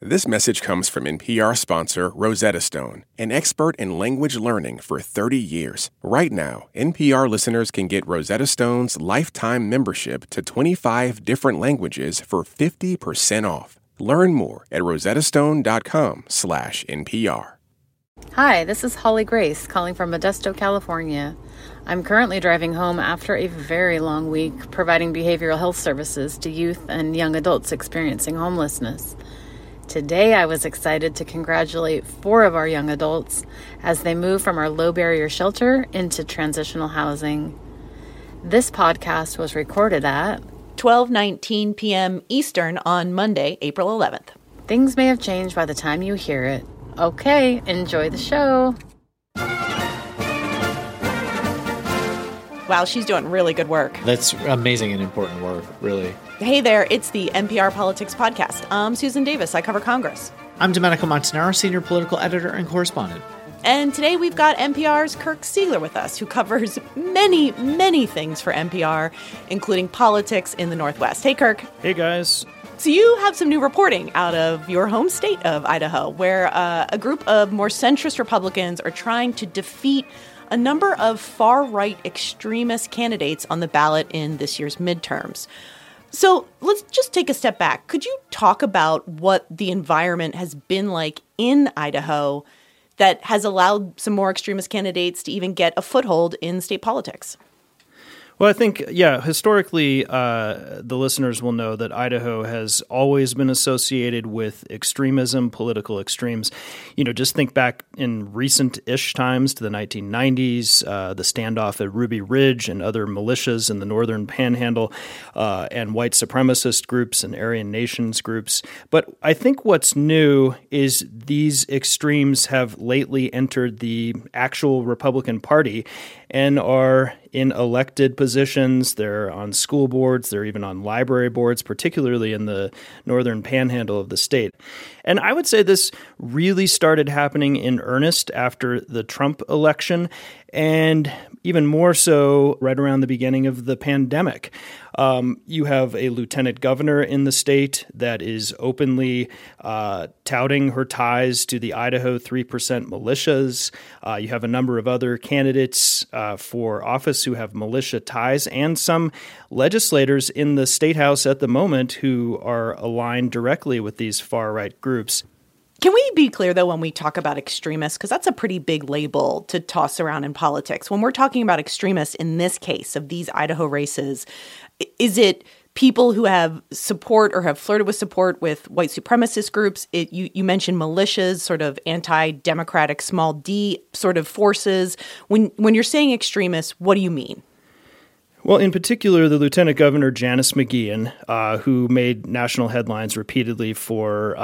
This message comes from NPR sponsor Rosetta Stone, an expert in language learning for 30 years. Right now, NPR listeners can get Rosetta Stone's lifetime membership to 25 different languages for 50% off. Learn more at rosettastone.com/NPR. Hi, this is Holly Grace calling from Modesto, California. I'm currently driving home after a very long week providing behavioral health services to youth and young adults experiencing homelessness. Today, I was excited to congratulate 4 of our young adults as they move from our low-barrier shelter into transitional housing. This podcast was recorded at 12:19 p.m. Eastern on Monday, April 11th. Things may have changed by the time you hear it. Okay, enjoy the show. Wow, she's doing really good work. That's amazing and important work, really. Hey there, it's the NPR Politics Podcast. I'm Susan Davis. I cover Congress. I'm Domenico Montanaro, senior political editor and correspondent. And today we've got NPR's Kirk Siegler with us, who covers many, many things for NPR, including politics in the Northwest. Hey, Kirk. Hey, guys. So you have some new reporting out of your home state of Idaho, where a group of more centrist Republicans are trying to defeat a number of far-right extremist candidates on the ballot in this year's midterms. So let's just take a step back. Could you talk about what the environment has been like in Idaho that has allowed some more extremist candidates to even get a foothold in state politics? Well, I think, historically, the listeners will know that Idaho has always been associated with extremism, political extremes. Just think back in recent-ish times to the 1990s, the standoff at Ruby Ridge and other militias in the northern panhandle, and white supremacist groups and Aryan Nations groups. But I think what's new is these extremes have lately entered the actual Republican Party and are in elected positions. They're on school boards. They're even on library boards, particularly in the northern panhandle of the state. And I would say this really started happening in earnest after the Trump election, and even more so right around the beginning of the pandemic. You have a lieutenant governor in the state that is openly touting her ties to the Idaho 3% militias. You have a number of other candidates for office who have militia ties, and some legislators in the state house at the moment who are aligned directly with these far-right groups. Can we be clear, though, when we talk about extremists, because that's a pretty big label to toss around in politics. When we're talking about extremists in this case of these Idaho races, is it people who have support or have flirted with support with white supremacist groups? You mentioned militias, sort of anti-democratic small d sort of forces. When you're saying extremists, what do you mean? Well, in particular, the Lieutenant Governor Janice McGeachin, who made national headlines repeatedly for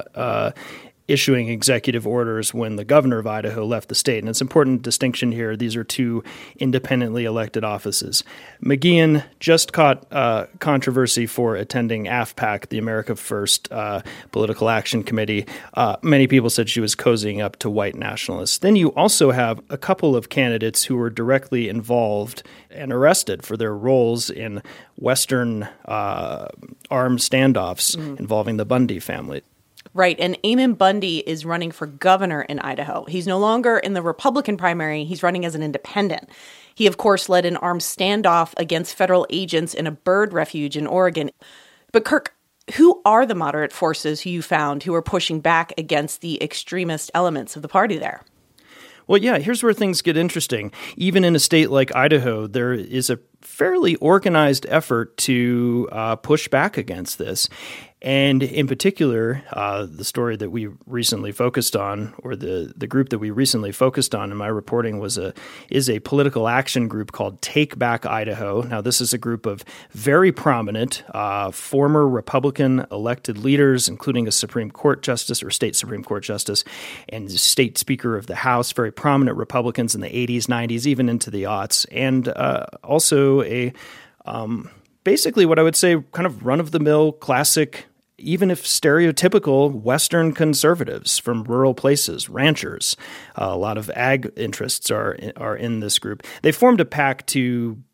issuing executive orders when the governor of Idaho left the state. And it's an important distinction here. These are 2 independently elected offices. McGeachin just caught controversy for attending AFPAC, the America First Political Action Committee. Many people said she was cozying up to white nationalists. Then you also have a couple of candidates who were directly involved and arrested for their roles in Western armed standoffs involving the Bundy family. Right. And Eamon Bundy is running for governor in Idaho. He's no longer in the Republican primary. He's running as an independent. He, of course, led an armed standoff against federal agents in a bird refuge in Oregon. But Kirk, who are the moderate forces who you found who are pushing back against the extremist elements of the party there? Well, here's where things get interesting. Even in a state like Idaho, there is a fairly organized effort to push back against this. And in particular, the story that we recently focused on, or the group that we recently focused on in my reporting is a political action group called Take Back Idaho. Now, this is a group of very prominent former Republican elected leaders, including a Supreme Court justice or state Supreme Court justice and state Speaker of the House, very prominent Republicans in the 80s, 90s, even into the aughts, and also a basically what I would say kind of run-of-the-mill, classic, even if stereotypical, Western conservatives from rural places, ranchers. A lot of ag interests are in this group. They formed a pact to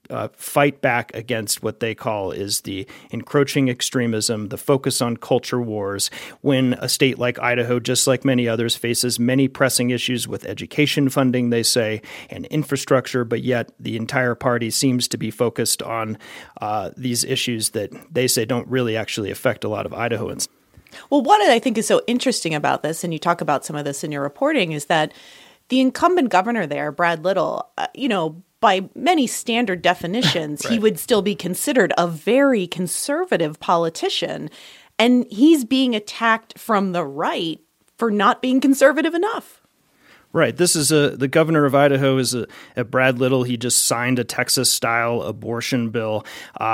fight back against what they call is the encroaching extremism, the focus on culture wars, when a state like Idaho, just like many others, faces many pressing issues with education funding, they say, and infrastructure, but yet the entire party seems to be focused on these issues that they say don't really actually affect a lot of Idahoans. Well, what I think is so interesting about this, and you talk about some of this in your reporting, is that the incumbent governor there, Brad Little, by many standard definitions, He would still be considered a very conservative politician. And he's being attacked from the right for not being conservative enough. Right. This is the governor of Idaho is a Brad Little. He just signed a Texas-style abortion bill.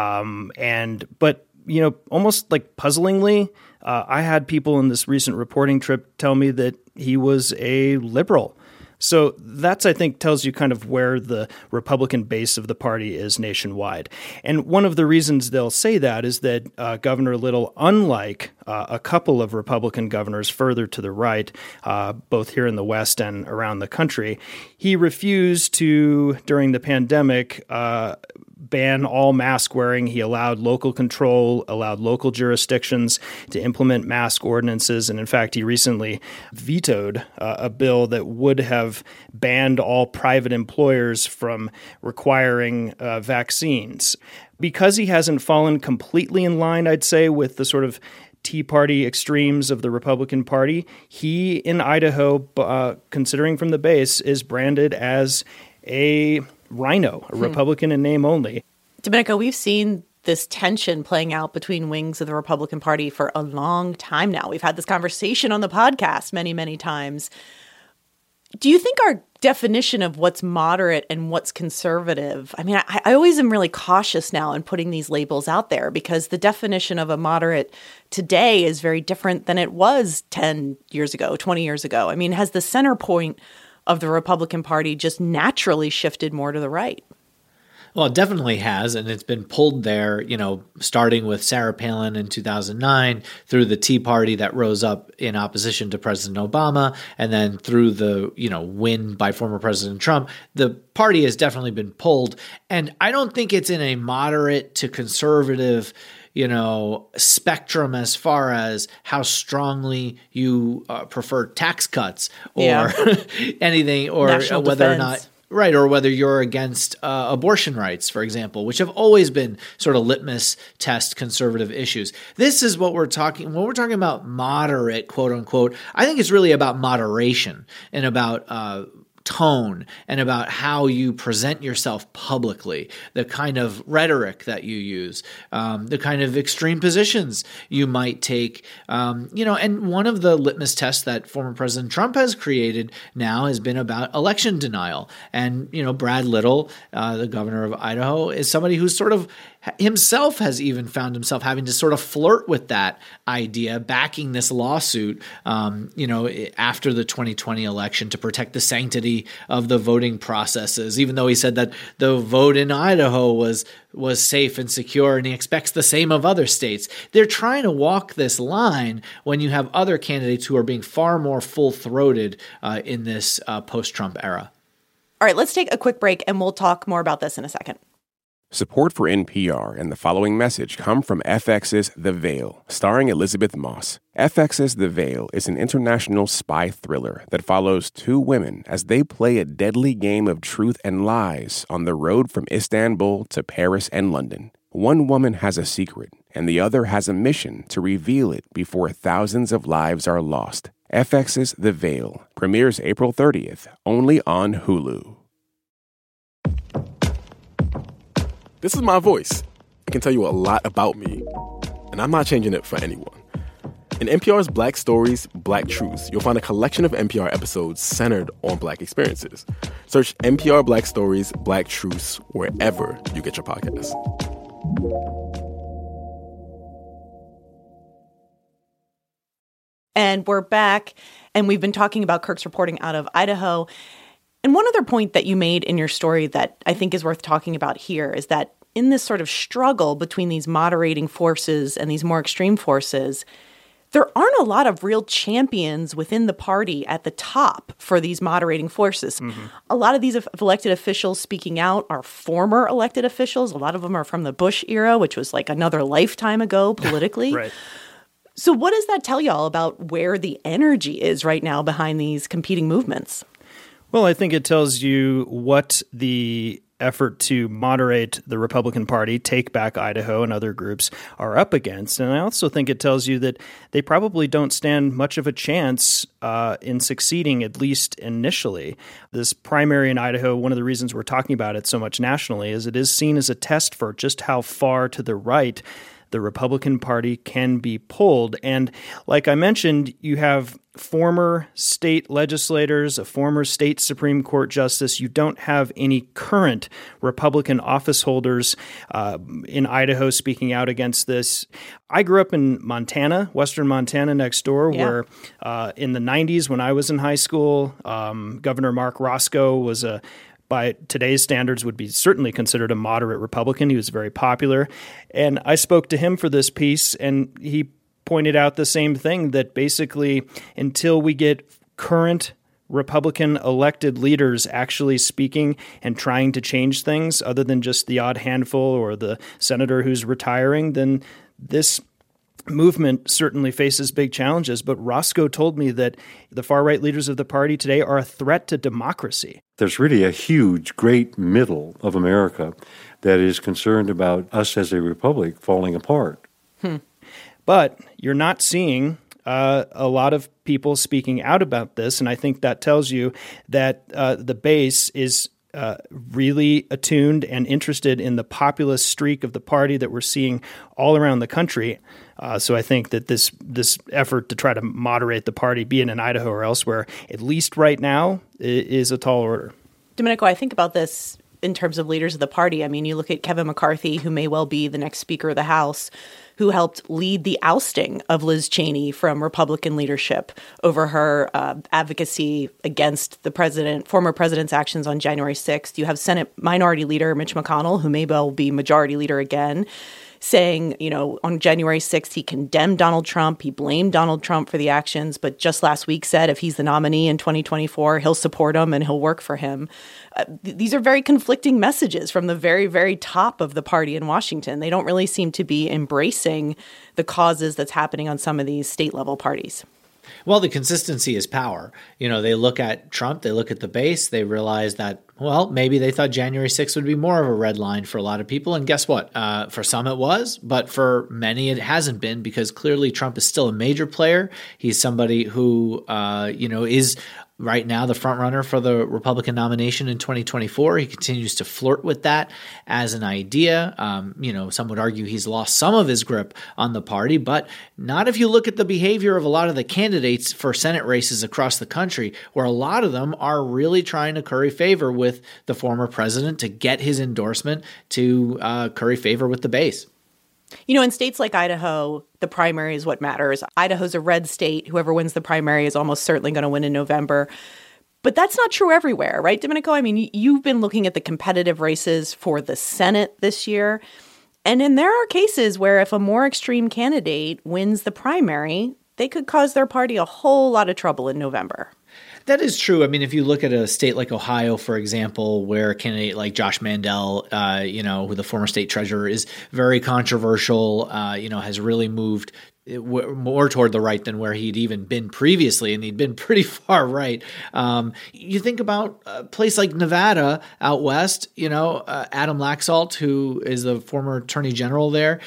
But almost like puzzlingly, I had people in this recent reporting trip tell me that he was a liberal. So that's, I think, tells you kind of where the Republican base of the party is nationwide. And one of the reasons they'll say that is that Governor Little, unlike a couple of Republican governors further to the right, both here in the West and around the country, he refused to, during the pandemic, ban all mask wearing. He allowed local control, allowed local jurisdictions to implement mask ordinances. And in fact, he recently vetoed a bill that would have banned all private employers from requiring vaccines. Because he hasn't fallen completely in line, I'd say, with the sort of Tea Party extremes of the Republican Party, he in Idaho, considering from the base, is branded as a rhino, a Republican in name only. Domenico, we've seen this tension playing out between wings of the Republican Party for a long time now. We've had this conversation on the podcast many, many times. Do you think our definition of what's moderate and what's conservative, I always am really cautious now in putting these labels out there because the definition of a moderate today is very different than it was 10 years ago, 20 years ago. Has the center point of the Republican Party just naturally shifted more to the right? Well, it definitely has, and it's been pulled there, starting with Sarah Palin in 2009, through the Tea Party that rose up in opposition to President Obama, and then through the, win by former President Trump. The party has definitely been pulled, and I don't think it's in a moderate to conservative spectrum as far as how strongly you prefer tax cuts or anything, or national whether defense. Or not. Right, or whether you're against abortion rights, for example, which have always been sort of litmus test conservative issues. This is what we're talking when we're talking about moderate, quote unquote. I think it's really about moderation and about tone and about how you present yourself publicly, the kind of rhetoric that you use, the kind of extreme positions you might take, and one of the litmus tests that former President Trump has created now has been about election denial. And, Brad Little, the governor of Idaho, is somebody who's sort of himself has even found himself having to sort of flirt with that idea, backing this lawsuit, after the 2020 election to protect the sanctity of the voting processes, even though he said that the vote in Idaho was safe and secure, and he expects the same of other states. They're trying to walk this line when you have other candidates who are being far more full-throated in this post-Trump era. All right, let's take a quick break, and we'll talk more about this in a second. Support for NPR and the following message come from FX's The Veil, starring Elizabeth Moss. FX's The Veil is an international spy thriller that follows two women as they play a deadly game of truth and lies on the road from Istanbul to Paris and London. One woman has a secret, and the other has a mission to reveal it before thousands of lives are lost. FX's The Veil premieres April 30th, only on Hulu. This is my voice. It can tell you a lot about me, and I'm not changing it for anyone. In NPR's Black Stories, Black Truths, you'll find a collection of NPR episodes centered on Black experiences. Search NPR Black Stories, Black Truths wherever you get your podcasts. And we're back, and we've been talking about Kirk's reporting out of Idaho. And one other point that you made in your story that I think is worth talking about here is that in this sort of struggle between these moderating forces and these more extreme forces, there aren't a lot of real champions within the party at the top for these moderating forces. A lot of these elected officials speaking out are former elected officials. A lot of them are from the Bush era, which was like another lifetime ago politically. Right. So what does that tell y'all about where the energy is right now behind these competing movements? Well, I think it tells you what the effort to moderate the Republican Party, Take Back Idaho, and other groups are up against. And I also think it tells you that they probably don't stand much of a chance in succeeding, at least initially. This primary in Idaho, one of the reasons we're talking about it so much nationally is it is seen as a test for just how far to the right the Republican Party can be pulled. And like I mentioned, you have former state legislators, a former state Supreme Court justice. You don't have any current Republican office holders in Idaho speaking out against this. I grew up in Montana, western Montana next door, where in the 90s when I was in high school, Governor Mark Roscoe was by today's standards, would be certainly considered a moderate Republican. He was very popular. And I spoke to him for this piece, and he pointed out the same thing, that basically until we get current Republican elected leaders actually speaking and trying to change things, other than just the odd handful or the senator who's retiring, then this movement certainly faces big challenges. But Roscoe told me that the far-right leaders of the party today are a threat to democracy. There's really a huge, great middle of America that is concerned about us as a republic falling apart. But you're not seeing a lot of people speaking out about this, and I think that tells you that the base is really attuned and interested in the populist streak of the party that we're seeing all around the country. So I think that this effort to try to moderate the party, be it in Idaho or elsewhere, at least right now, is a tall order. Domenico, I think about this in terms of leaders of the party. I mean, you look at Kevin McCarthy, who may well be the next Speaker of the House, who helped lead the ousting of Liz Cheney from Republican leadership over her advocacy against the former president's actions on January 6th. You have Senate Minority Leader Mitch McConnell, who may well be Majority Leader again, saying, on January 6th, he condemned Donald Trump. He blamed Donald Trump for the actions, but just last week said if he's the nominee in 2024, he'll support him and he'll work for him. These are very conflicting messages from the very, very top of the party in Washington. They don't really seem to be embracing the causes that's happening on some of these state-level parties. Well, the consistency is power. They look at Trump, they look at the base, they realize that, well, maybe they thought January 6th would be more of a red line for a lot of people. And guess what? For some it was, but for many it hasn't been, because clearly Trump is still a major player. He's somebody who, is right now the front runner for the Republican nomination in 2024. He continues to flirt with that as an idea. Some would argue he's lost some of his grip on the party, but not if you look at the behavior of a lot of the candidates for Senate races across the country, where a lot of them are really trying to curry favor with the former president to get his endorsement, to curry favor with the base. In states like Idaho, the primary is what matters. Idaho's a red state. Whoever wins the primary is almost certainly going to win in November. But that's not true everywhere, right, Domenico? I mean, you've been looking at the competitive races for the Senate this year. And then there are cases where if a more extreme candidate wins the primary, they could cause their party a whole lot of trouble in November. That is true. I mean, if you look at a state like Ohio, for example, where a candidate like Josh Mandel, who the former state treasurer, is very controversial, has really moved more toward the right than where he'd even been previously, and he'd been pretty far right. You think about a place like Nevada out west, Adam Laxalt, who is the former attorney general there.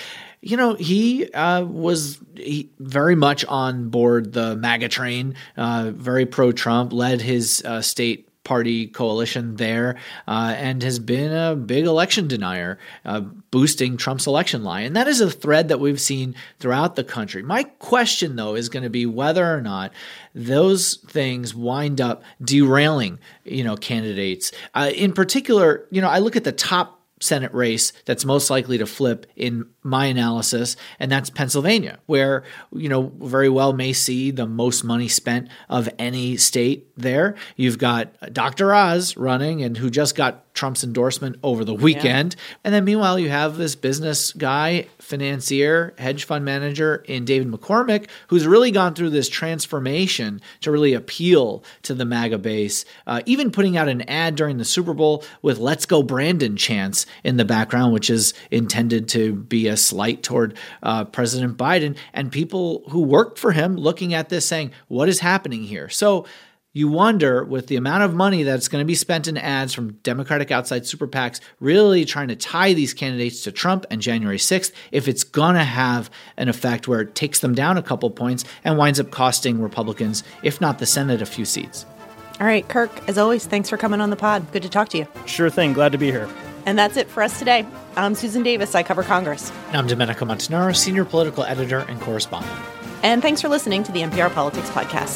He was very much on board the MAGA train, very pro-Trump, led his state party coalition there, and has been a big election denier, boosting Trump's election line. And that is a thread that we've seen throughout the country. My question, though, is going to be whether or not those things wind up derailing, candidates. In particular, I look at the top Senate race that's most likely to flip in my analysis, and that's Pennsylvania, where, very well may see the most money spent of any state there. You've got Dr. Oz running, and who just got Trump's endorsement over the weekend. Yeah. And then meanwhile, you have this business guy, financier, hedge fund manager in David McCormick, who's really gone through this transformation to really appeal to the MAGA base, even putting out an ad during the Super Bowl with "Let's Go Brandon" chants in the background, which is intended to be a slight toward President Biden, and people who worked for him looking at this saying, what is happening here? So you wonder, with the amount of money that's going to be spent in ads from Democratic outside super PACs really trying to tie these candidates to Trump and January 6th, if it's going to have an effect where it takes them down a couple points and winds up costing Republicans, if not the Senate, a few seats. All right, Kirk, as always, thanks for coming on the pod. Good to talk to you. Sure thing. Glad to be here. And that's it for us today. I'm Susan Davis. I cover Congress. And I'm Domenico Montanaro, senior political editor and correspondent. And thanks for listening to the NPR Politics Podcast.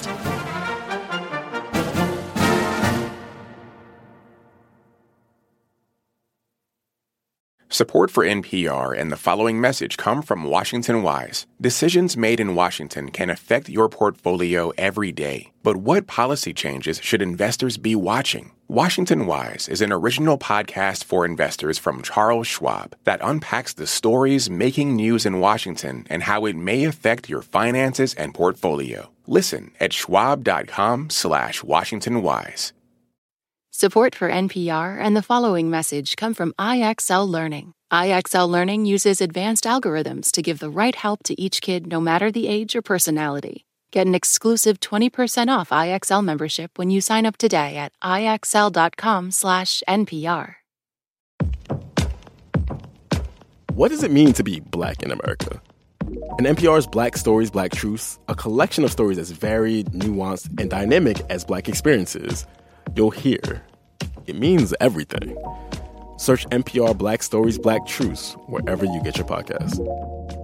Support for NPR and the following message come from Washington Wise. Decisions made in Washington can affect your portfolio every day. But what policy changes should investors be watching? Washington Wise is an original podcast for investors from Charles Schwab that unpacks the stories making news in Washington and how it may affect your finances and portfolio. Listen at schwab.com/WashingtonWise. Support for NPR and the following message come from IXL Learning. IXL Learning uses advanced algorithms to give the right help to each kid, no matter the age or personality. Get an exclusive 20% off IXL membership when you sign up today at IXL.com/NPR. What does it mean to be Black in America? In NPR's Black Stories, Black Truths, a collection of stories as varied, nuanced, and dynamic as Black experiences, you'll hear it means everything. Search NPR Black Stories, Black Truths wherever you get your podcasts.